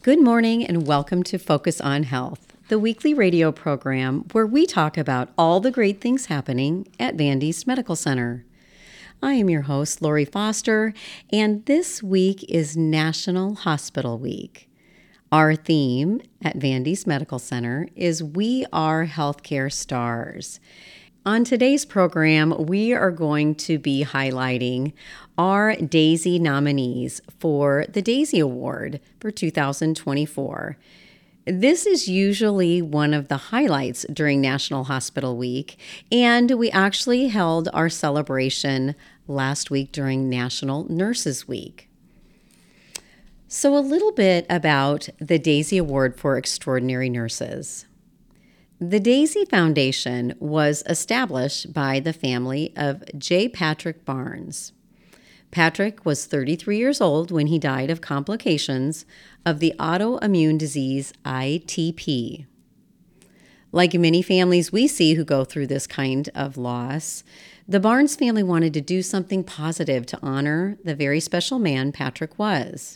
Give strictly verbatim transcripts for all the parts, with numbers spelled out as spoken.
Good morning and welcome to Focus on Health, the weekly radio program where we talk about all the great things happening at Van Diest Medical Center. I am your host, Lori Foster, and this week is National Hospital Week. Our theme at Van Diest Medical Center is We Are Healthcare Stars. On today's program, we are going to be highlighting our DAISY nominees for the DAISY Award for two thousand twenty-four. This is usually one of the highlights during National Hospital Week, and we actually held our celebration last week during National Nurses Week. So a little bit about the DAISY Award for Extraordinary Nurses. The DAISY Foundation was established by the family of J. Patrick Barnes. Patrick was thirty-three years old when he died of complications of the autoimmune disease I T P. Like many families we see who go through this kind of loss, the Barnes family wanted to do something positive to honor the very special man Patrick was.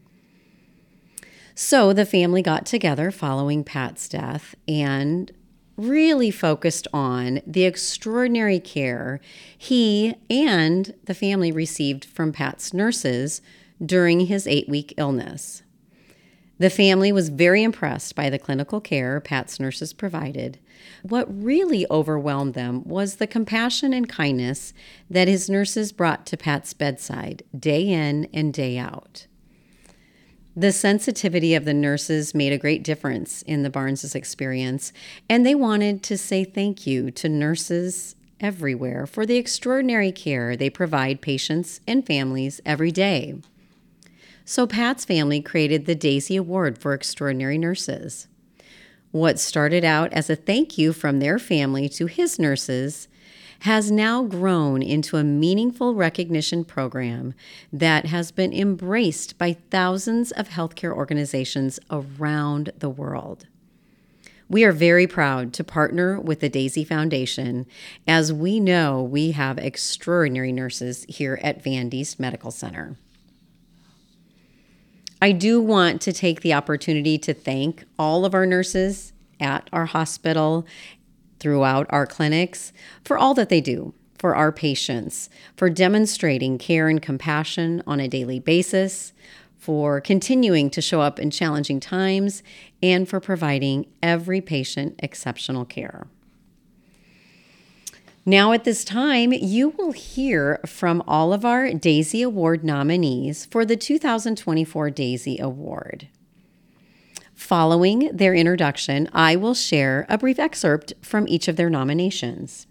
So the family got together following Pat's death and really focused on the extraordinary care he and the family received from Pat's nurses during his eight-week illness. The family was very impressed by the clinical care Pat's nurses provided. What really overwhelmed them was the compassion and kindness that his nurses brought to Pat's bedside day in and day out. The sensitivity of the nurses made a great difference in the Barnes' experience, and they wanted to say thank you to nurses everywhere for the extraordinary care they provide patients and families every day. So Pat's family created the DAISY Award for Extraordinary Nurses. What started out as a thank you from their family to his nurses has now grown into a meaningful recognition program that has been embraced by thousands of healthcare organizations around the world. We are very proud to partner with the DAISY Foundation, as we know we have extraordinary nurses here at Van Diest Medical Center. I do want to take the opportunity to thank all of our nurses at our hospital, throughout our clinics, for all that they do for our patients, for demonstrating care and compassion on a daily basis, for continuing to show up in challenging times, and for providing every patient exceptional care. Now at this time, you will hear from all of our DAISY Award nominees for the two thousand twenty-four DAISY Award. Following their introduction, I will share a brief excerpt from each of their nominations.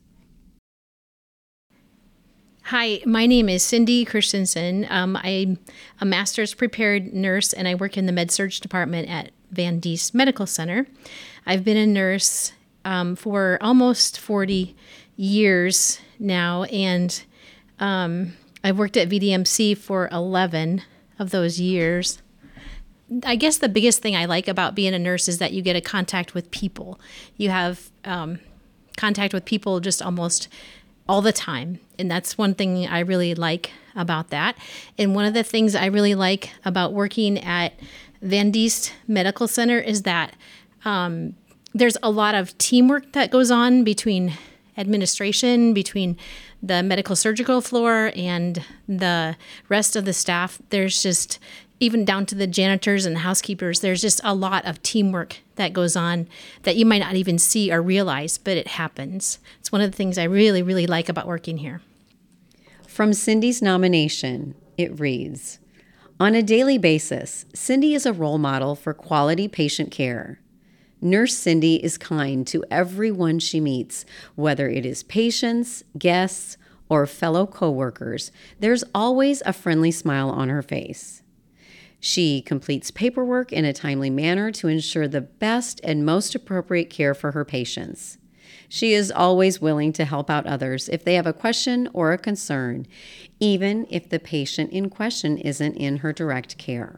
Hi, my name is Cindy Christensen. Um, I'm a master's prepared nurse, and I work in the med-surg department at Van Diest Medical Center. I've been a nurse um, for almost forty years now, and um, I've worked at V D M C for eleven of those years. I guess the biggest thing I like about being a nurse is that you get a contact with people. You have um, contact with people just almost all the time. And that's one thing I really like about that. And one of the things I really like about working at Van Diest Medical Center is that um, there's a lot of teamwork that goes on between administration, between the medical surgical floor and the rest of the staff. There's just even down to the janitors and the housekeepers, there's just a lot of teamwork that goes on that you might not even see or realize, but it happens. It's one of the things I really, really like about working here. From Cindy's nomination, it reads, on a daily basis, Cindy is a role model for quality patient care. Nurse Cindy is kind to everyone she meets, whether it is patients, guests, or fellow coworkers. There's always a friendly smile on her face. She completes paperwork in a timely manner to ensure the best and most appropriate care for her patients. She is always willing to help out others if they have a question or a concern, even if the patient in question isn't in her direct care.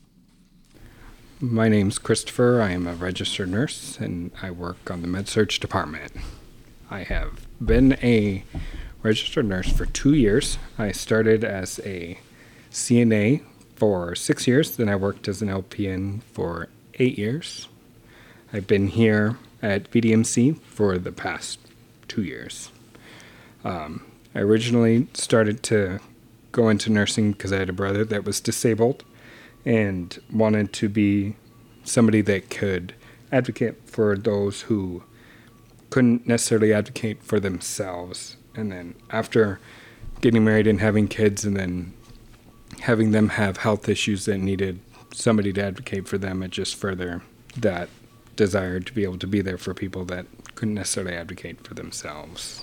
My name's Christopher. I am a registered nurse, and I work on the med-surg department. I have been a registered nurse for two years. I started as a C N A for six years. Then I worked as an L P N for eight years. I've been here at V D M C for the past two years. Um, I originally started to go into nursing because I had a brother that was disabled and wanted to be somebody that could advocate for those who couldn't necessarily advocate for themselves. And then after getting married and having kids and then having them have health issues that needed somebody to advocate for them, it just further that desire to be able to be there for people that couldn't necessarily advocate for themselves.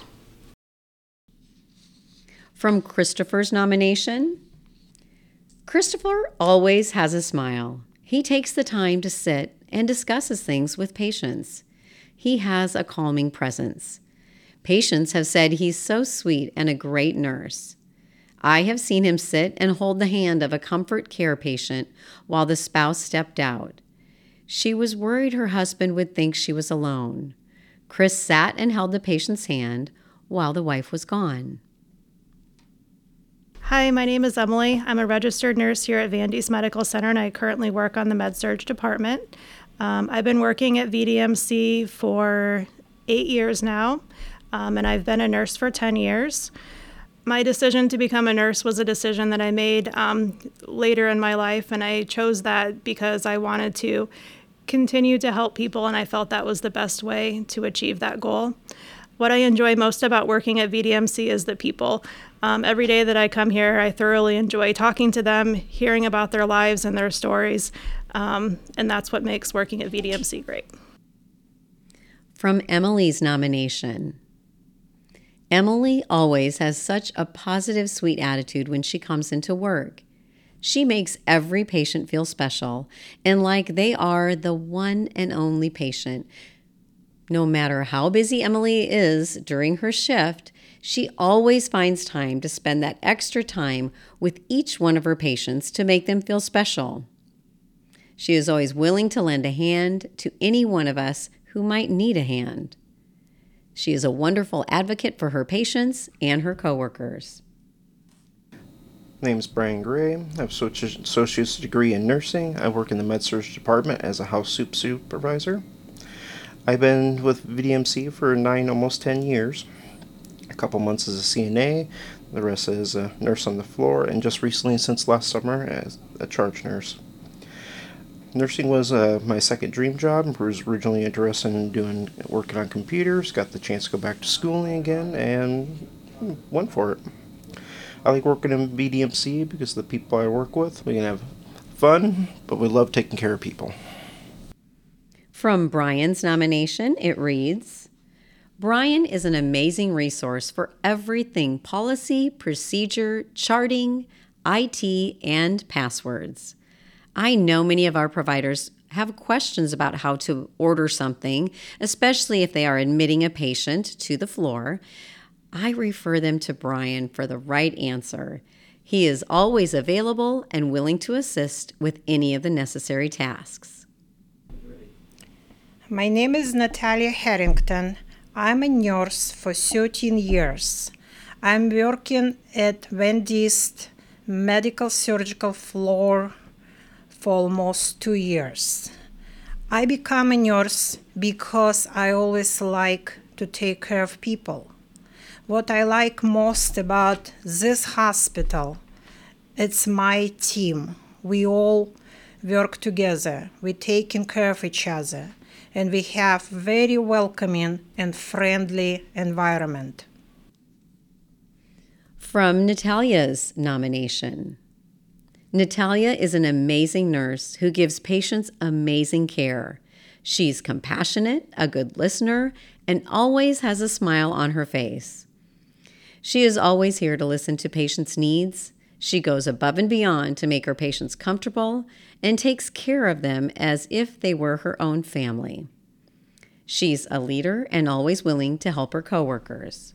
From Christopher's nomination, Christopher always has a smile. He takes the time to sit and discusses things with patients. He has a calming presence. Patients have said he's so sweet and a great nurse. I have seen him sit and hold the hand of a comfort care patient while the spouse stepped out. She was worried her husband would think she was alone. Chris sat and held the patient's hand while the wife was gone. Hi, my name is Emily. I'm a registered nurse here at Van Diest Medical Center, and I currently work on the Med-Surg department. Um, I've been working at V D M C for eight years now, um, and I've been a nurse for ten years. My decision to become a nurse was a decision that I made um, later in my life, and I chose that because I wanted to continue to help people, and I felt that was the best way to achieve that goal. What I enjoy most about working at V D M C is the people. Um, every day that I come here, I thoroughly enjoy talking to them, hearing about their lives and their stories, um, and that's what makes working at V D M C great. From Emily's nomination, Emily always has such a positive, sweet attitude when she comes into work. She makes every patient feel special and like they are the one and only patient. No matter how busy Emily is during her shift, she always finds time to spend that extra time with each one of her patients to make them feel special. She is always willing to lend a hand to any one of us who might need a hand. She is a wonderful advocate for her patients and her coworkers. My name is Brian Gray. I have an associate's degree in nursing. I work in the Med-Surg department as a house soup supervisor. I've been with V D M C for nine, almost ten years. A couple months as a C N A, the rest as a nurse on the floor, and just recently, since last summer, as a charge nurse. Nursing was uh, my second dream job. I was originally interested in doing working on computers, got the chance to go back to schooling again, and went for it. I like working in V D M C because of the people I work with. We can have fun, but we love taking care of people. From Brian's nomination, it reads, Brian is an amazing resource for everything policy, procedure, charting, I T, and passwords. I know many of our providers have questions about how to order something, especially if they are admitting a patient to the floor. I refer them to Brian for the right answer. He is always available and willing to assist with any of the necessary tasks. My name is Natalia Harrington. I'm a nurse for thirteen years. I'm working at Van Diest Medical Surgical Floor for almost two years. I became a nurse because I always like to take care of people. What I like most about this hospital, it's my team. We all work together. We're taking care of each other. And we have very welcoming and friendly environment. From Natalia's nomination. Natalia is an amazing nurse who gives patients amazing care. She's compassionate, a good listener, and always has a smile on her face. She is always here to listen to patients' needs. She goes above and beyond to make her patients comfortable and takes care of them as if they were her own family. She's a leader and always willing to help her coworkers.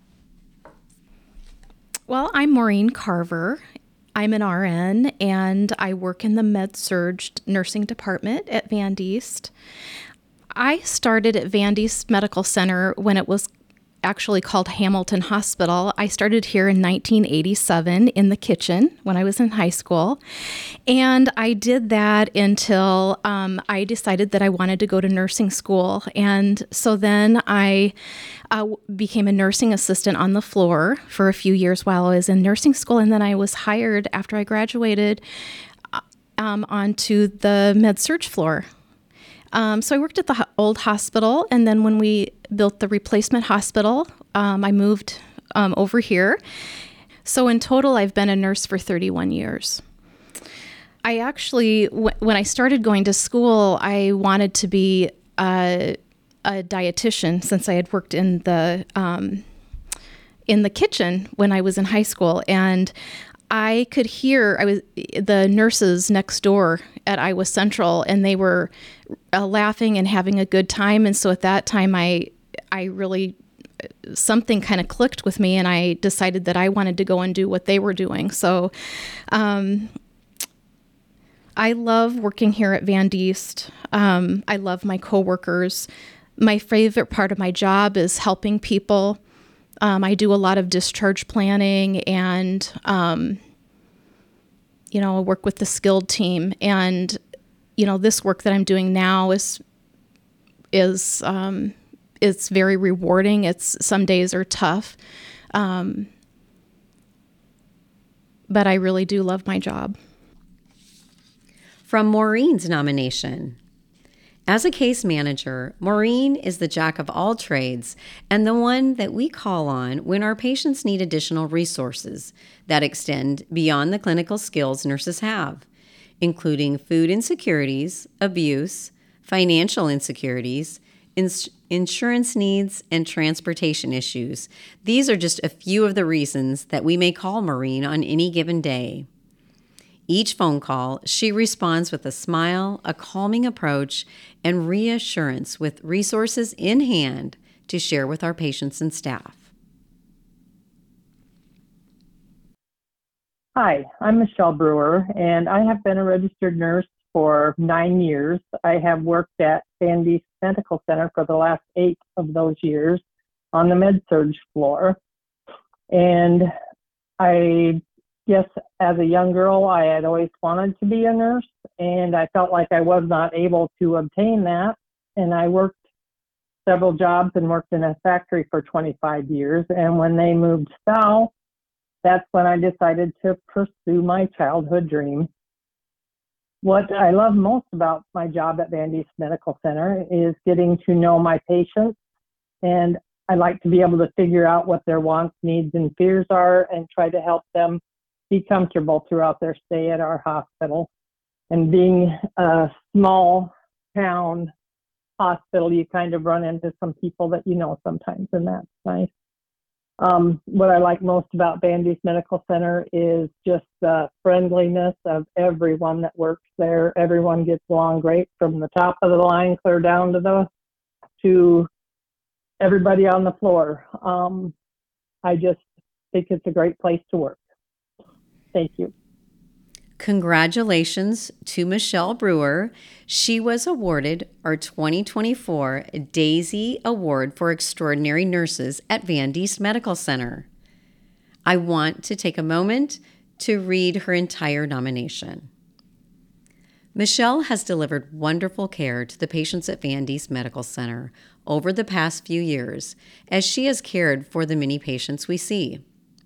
Well, I'm Maureen Carver. I'm an R N, and I work in the Med-Surg nursing department at Van Diest. I started at Van Diest Medical Center when it was actually called Hamilton Hospital. I started here in nineteen eighty-seven in the kitchen when I was in high school. And I did that until um, I decided that I wanted to go to nursing school. And so then I uh, became a nursing assistant on the floor for a few years while I was in nursing school. And then I was hired after I graduated um, onto the med-surg floor. Um, so I worked at the ho- old hospital, and then when we built the replacement hospital, um, I moved um, over here. So in total, I've been a nurse for thirty-one years. I actually, w- when I started going to school, I wanted to be a, a dietitian since I had worked in the um, in the kitchen when I was in high school, and I could hear I was the nurses next door at Iowa Central, and they were uh, laughing and having a good time. And so at that time, I I really something kind of clicked with me, and I decided that I wanted to go and do what they were doing. So um, I love working here at Van Diest. Um, I love my coworkers. My favorite part of my job is helping people. Um, I do a lot of discharge planning, and, um, you know, I work with the skilled team. And, you know, this work that I'm doing now is, is, um, it's very rewarding. It's, some days are tough. Um, but I really do love my job. From Maureen's nomination. As a case manager, Maureen is the jack of all trades and the one that we call on when our patients need additional resources that extend beyond the clinical skills nurses have, including food insecurities, abuse, financial insecurities, ins- insurance needs, and transportation issues. These are just a few of the reasons that we may call Maureen on any given day. Each phone call, she responds with a smile, a calming approach, and reassurance with resources in hand to share with our patients and staff. Hi, I'm Michelle Brewer, and I have been a registered nurse for nine years. I have worked at Van Diest Medical Center for the last eight of those years on the med-surg floor. And I Yes, as a young girl, I had always wanted to be a nurse, and I felt like I was not able to obtain that. And I worked several jobs and worked in a factory for twenty-five years. And when they moved south, that's when I decided to pursue my childhood dream. What I love most about my job at Van Diest Medical Center is getting to know my patients, and I like to be able to figure out what their wants, needs, and fears are and try to help them be comfortable throughout their stay at our hospital. And being a small town hospital, you kind of run into some people that you know sometimes, and that's nice. Um, what I like most about Van Diest Medical Center is just the friendliness of everyone that works there. Everyone gets along great from the top of the line clear down to the to everybody on the floor. Um, I just think it's a great place to work. Thank you. Congratulations to Michelle Brewer. She was awarded our twenty twenty-four Daisy Award for Extraordinary Nurses at Van Diest Medical Center. I want to take a moment to read her entire nomination. Michelle has delivered wonderful care to the patients at Van Diest Medical Center over the past few years as she has cared for the many patients we see.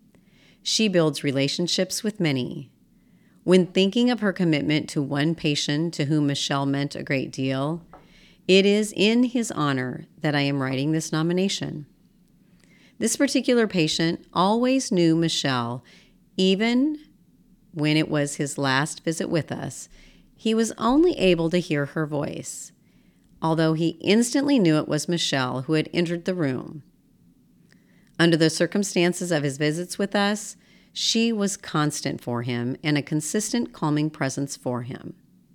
She builds relationships with many. When thinking of her commitment to one patient to whom Michelle meant a great deal, it is in his honor that I am writing this nomination. This particular patient always knew Michelle, even when it was his last visit with us. He was only able to hear her voice, although he instantly knew it was Michelle who had entered the room. Under the circumstances of his visits with us, she was constant for him and a consistent calming presence for him.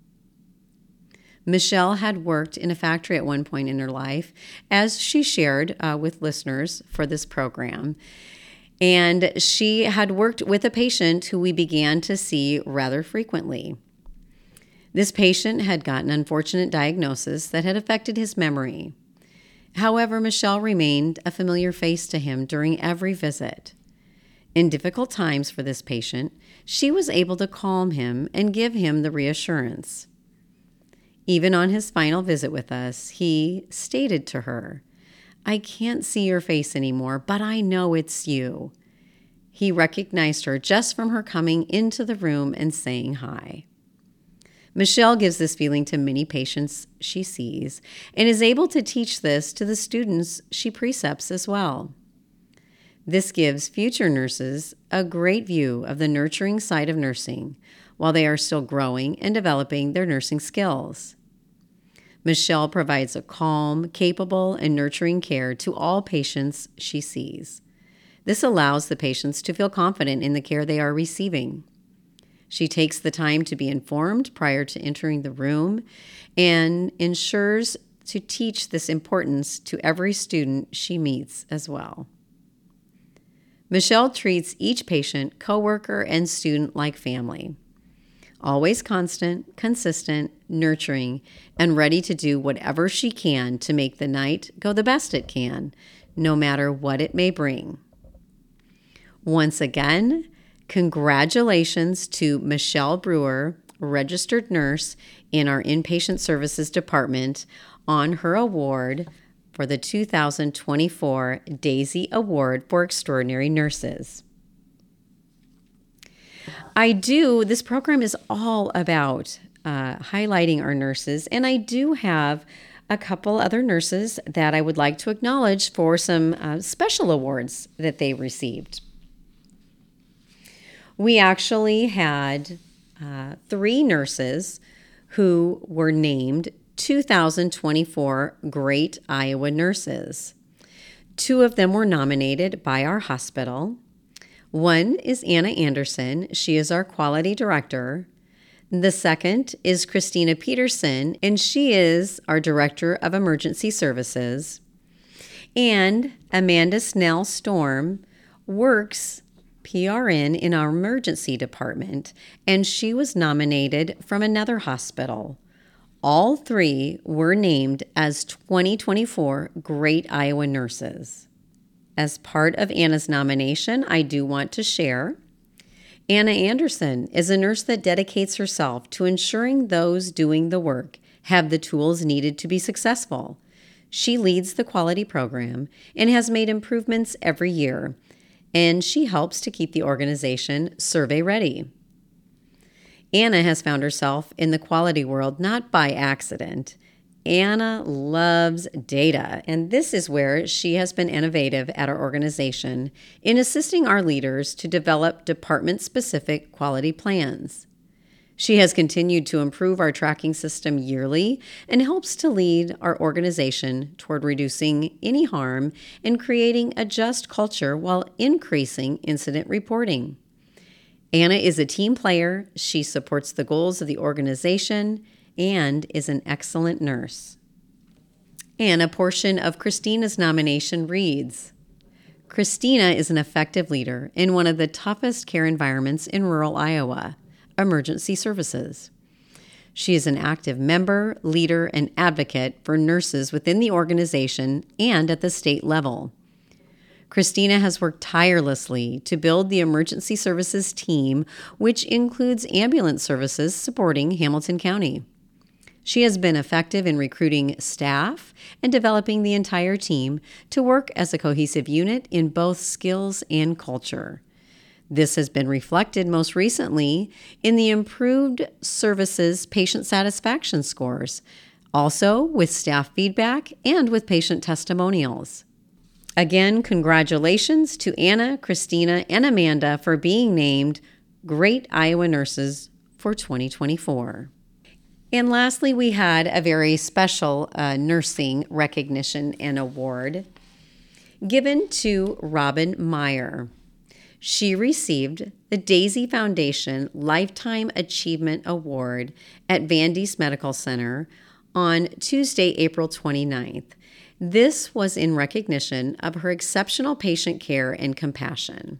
Michelle had worked in a factory at one point in her life, as she shared uh, with listeners for this program. And she had worked with a patient who we began to see rather frequently. This patient had gotten an unfortunate diagnosis that had affected his memory. However, Michelle remained a familiar face to him during every visit. In difficult times for this patient, she was able to calm him and give him the reassurance. Even on his final visit with us, he stated to her, "I can't see your face anymore, but I know it's you." He recognized her just from her coming into the room and saying hi. Michelle gives this feeling to many patients she sees and is able to teach this to the students she precepts as well. This gives future nurses a great view of the nurturing side of nursing while they are still growing and developing their nursing skills. Michelle provides a calm, capable, and nurturing care to all patients she sees. This allows the patients to feel confident in the care they are receiving. She takes the time to be informed prior to entering the room and ensures to teach this importance to every student she meets as well. Michelle treats each patient, coworker, and student like family. Always constant, consistent, nurturing, and ready to do whatever she can to make the night go the best it can, no matter what it may bring. Once again, congratulations to Michelle Brewer, registered nurse in our inpatient services department, on her award for the two thousand twenty-four Daisy Award for Extraordinary Nurses. I do, this program is all about uh, highlighting our nurses, and I do have a couple other nurses that I would like to acknowledge for some uh, special awards that they received. We actually had uh, three nurses who were named two thousand twenty-four Great Iowa Nurses. Two of them were nominated by our hospital. One is Anna Anderson. She is our quality director. The second is Christina Peterson, and she is our director of emergency services. And Amanda Snell Storm works P R N in our emergency department, and she was nominated from another hospital. All three were named as twenty twenty-four Great Iowa Nurses. As part of Anna's nomination, I do want to share, Anna Anderson is a nurse that dedicates herself to ensuring those doing the work have the tools needed to be successful. She leads the quality program and has made improvements every year, and she helps to keep the organization survey ready. Anna has found herself in the quality world not by accident. Anna loves data, and this is where she has been innovative at our organization in assisting our leaders to develop department-specific quality plans. She has continued to improve our tracking system yearly and helps to lead our organization toward reducing any harm and creating a just culture while increasing incident reporting. Anna is a team player. She supports the goals of the organization and is an excellent nurse. And a portion of Christina's nomination reads, Christina is an effective leader in one of the toughest care environments in rural Iowa, emergency services. She is an active member, leader, and advocate for nurses within the organization and at the state level. Christina has worked tirelessly to build the emergency services team, which includes ambulance services supporting Hamilton County. She has been effective in recruiting staff and developing the entire team to work as a cohesive unit in both skills and culture. This has been reflected most recently in the improved services patient satisfaction scores, also with staff feedback and with patient testimonials. Again, congratulations to Anna, Christina, and Amanda for being named Great Iowa Nurses for twenty twenty-four. And lastly, we had a very special uh, nursing recognition and award given to Robin Meyer. She received the Daisy Foundation Lifetime Achievement Award at Van Diest Medical Center on Tuesday, April twenty-ninth. This was in recognition of her exceptional patient care and compassion.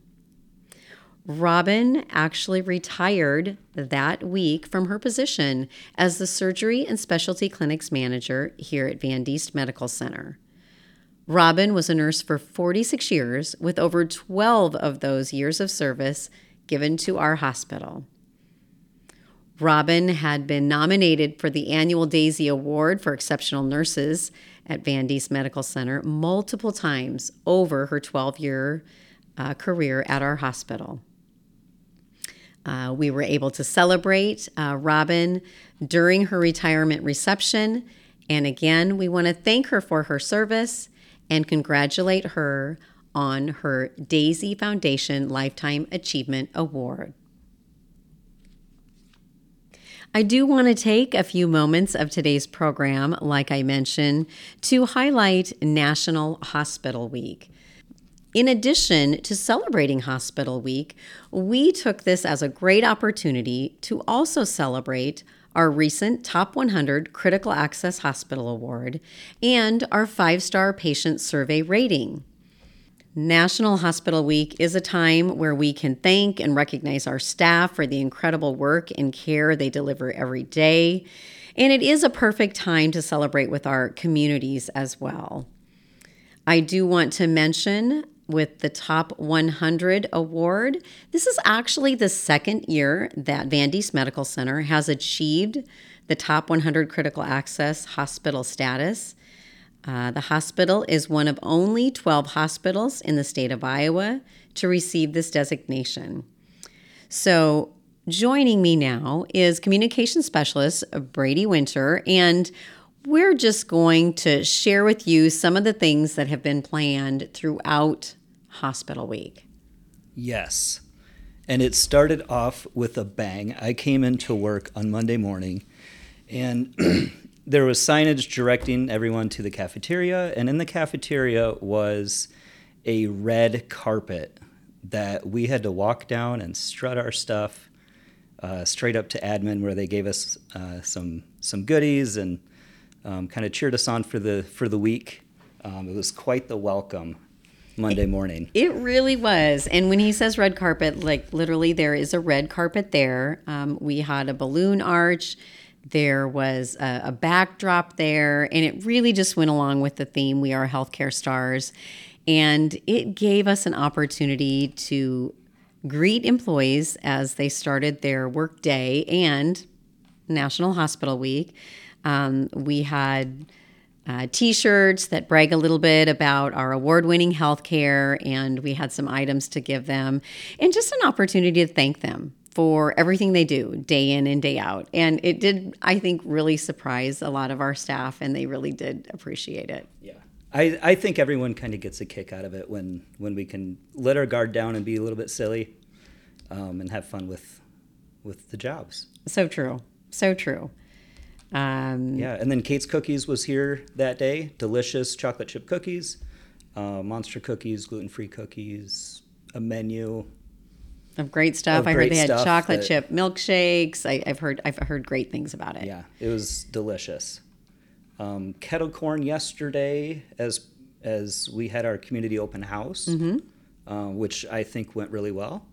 Robin actually retired that week from her position as the Surgery and Specialty Clinics Manager here at Van Diest Medical Center. Robin was a nurse for forty-six years, with over twelve of those years of service given to our hospital. Robin had been nominated for the annual Daisy Award for Exceptional Nurses at Van Diest Medical Center multiple times over her twelve-year uh, career at our hospital. Uh, we were able to celebrate uh, Robin during her retirement reception, and again, we want to thank her for her service and congratulate her on her Daisy Foundation Lifetime Achievement Award. I do want to take a few moments of today's program, like I mentioned, to highlight National Hospital Week. In addition to celebrating Hospital Week, we took this as a great opportunity to also celebrate our recent Top one hundred Critical Access Hospital Award and our five-star patient survey rating. National Hospital Week is a time where we can thank and recognize our staff for the incredible work and care they deliver every day, and it is a perfect time to celebrate with our communities as well. I do want to mention with the Top one hundred Award, this is actually the second year that Van Diest Medical Center has achieved the Top one hundred Critical Access Hospital status. Uh, the hospital is one of only twelve hospitals in the state of Iowa to receive this designation. So joining me now is communication specialist Brady Winter, and we're just going to share with you some of the things that have been planned throughout Hospital Week. Yes, and it started off with a bang. I came into work on Monday morning, and there was signage directing everyone to the cafeteria, and in the cafeteria was a red carpet that we had to walk down and strut our stuff uh, straight up to admin, where they gave us uh, some some goodies and um, kind of cheered us on for the for the week. Um, it was quite the welcome Monday morning. It really was. And when he says red carpet, like literally there is a red carpet there. Um, we had a balloon arch. There was a, a backdrop there, and it really just went along with the theme, We Are Healthcare Stars. And it gave us an opportunity to greet employees as they started their work day and National Hospital Week. Um, we had uh, T-shirts that brag a little bit about our award-winning healthcare, and we had some items to give them, and just an opportunity to thank them for everything they do day in and day out. And it did, I think, really surprise a lot of our staff, and they really did appreciate it. Yeah. I, I think everyone kind of gets a kick out of it when, when we can let our guard down and be a little bit silly um, and have fun with with the jobs. So true. So true. Um, yeah, and then Kate's Cookies was here that day. Delicious chocolate chip cookies, uh, monster cookies, gluten-free cookies, a menu of great stuff. Of I great heard they had chocolate that, chip milkshakes. I, I've heard I've heard great things about it. Yeah, it was delicious. Um, kettle corn yesterday, as as we had our community open house, mm-hmm. uh, which I think went really well.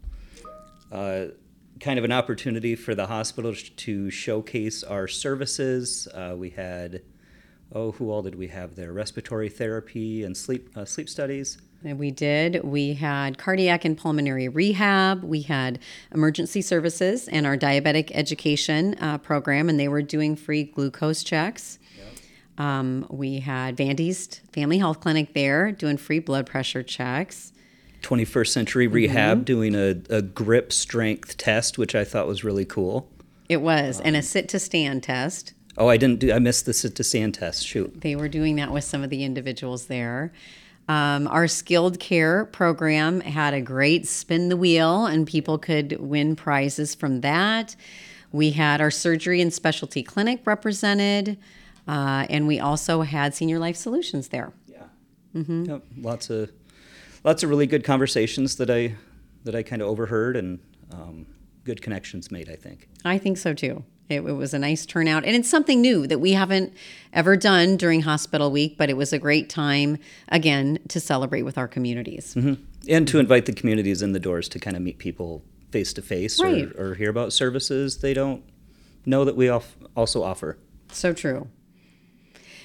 Uh, kind of an opportunity for the hospital to showcase our services. Uh, we had, oh, who all did we have there? Respiratory therapy and sleep uh, sleep studies. And we did. We had cardiac and pulmonary rehab. We had emergency services and our diabetic education uh, program, and they were doing free glucose checks. Yep. Um, we had Van Diest Family Health Clinic there doing free blood pressure checks. twenty-first Century Rehab mm-hmm. doing a, a grip strength test, which I thought was really cool. It was, um, and a sit-to-stand test. Oh, I didn't do. I missed the sit-to-stand test. Shoot. They were doing that with some of the individuals there. Um, our skilled care program had a great spin the wheel, and people could win prizes from that. We had our surgery and specialty clinic represented, uh, and we also had Senior Life Solutions there. Yeah. Mm-hmm. Yep. Lots of lots of really good conversations that I that I kind of overheard, and um, good connections made, I think. I think so too. It, it was a nice turnout, and it's something new that we haven't ever done during Hospital Week, but it was a great time, again, to celebrate with our communities. Mm-hmm. And to invite the communities in the doors to kind of meet people face-to-face right. or, or hear about services they don't know that we also offer. So true.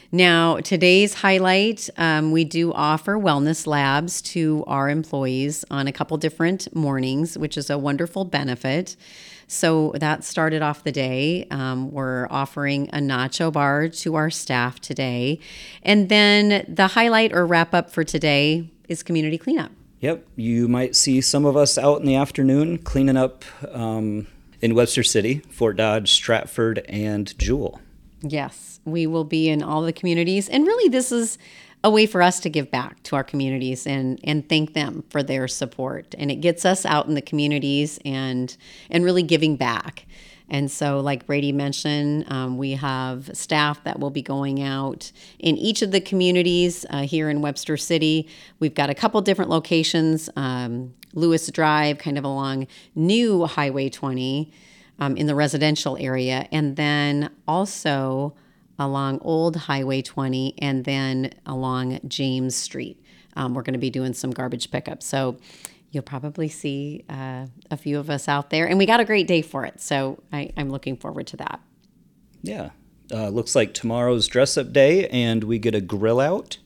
Now, today's highlight, um, we do offer wellness labs to our employees on a couple different mornings, which is a wonderful benefit. So that started off the day. Um, we're offering a nacho bar to our staff today. And then the highlight or wrap up for today is community cleanup. Yep, you might see some of us out in the afternoon cleaning up um, in Webster City, Fort Dodge, Stratford, and Jewell. Yes, we will be in all the communities. And really, this is a way for us to give back to our communities and, and thank them for their support. And it gets us out in the communities and, and really giving back. And so, like Brady mentioned, um, we have staff that will be going out in each of the communities uh, here in Webster City. We've got a couple different locations, um, Lewis Drive, kind of along New Highway twenty, Um, in the residential area, and then also along Old Highway twenty, and then along James Street. Um, we're going to be doing some garbage pickup. So you'll probably see uh, a few of us out there, and we got a great day for it. So I, I'm looking forward to that. Yeah. Uh, looks like tomorrow's dress-up day, and we get a grill out.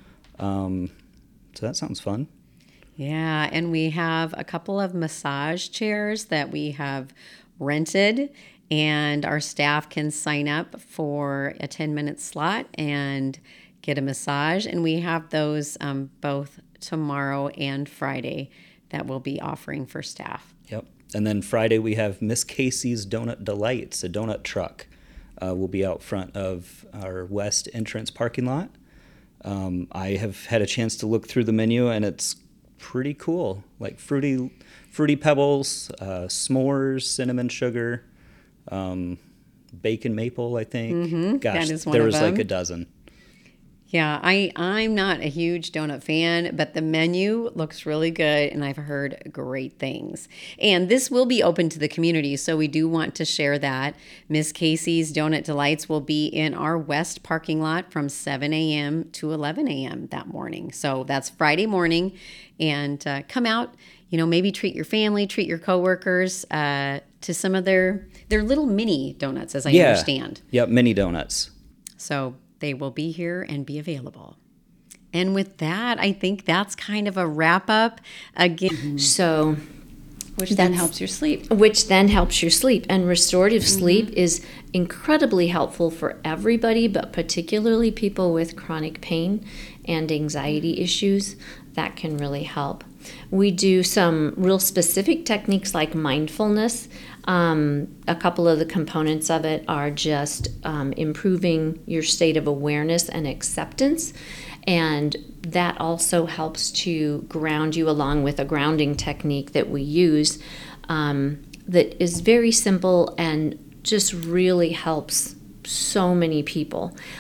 Um, so that sounds fun. Yeah, and we have a couple of massage chairs that we have rented, and our staff can sign up for a ten-minute slot and get a massage. And we have those um, both tomorrow and Friday that we'll be offering for staff. Yep. And then Friday we have Miss Casey's Donut Delights, a donut truck. Uh, will be out front of our west entrance parking lot. Um, I have had a chance to look through the menu, and it's pretty cool. Like fruity, fruity pebbles, uh, s'mores, cinnamon sugar, um, bacon maple. I think. Mm-hmm. Gosh, That is one there of was them. like a dozen. Yeah, I, I'm not a huge donut fan, but the menu looks really good, and I've heard great things. And this will be open to the community, so we do want to share that. Miss Casey's Donut Delights will be in our west parking lot from seven a.m. to eleven a.m. that morning. So that's Friday morning, and uh, come out, you know, maybe treat your family, treat your coworkers uh, to some of their, their little mini donuts, as I Yeah. understand. Yep, mini donuts. So they will be here and be available. And with that, I think that's kind of a wrap up. Again, So, which then that's- helps your sleep. which then helps your sleep. And restorative sleep is incredibly helpful for everybody, but particularly people with chronic pain and anxiety issues. That can really help. We do some real specific techniques like mindfulness. Um, a couple of the components of it are just um, improving your state of awareness and acceptance. And that also helps to ground you, along with a grounding technique that we use um, that is very simple and just really helps so many people.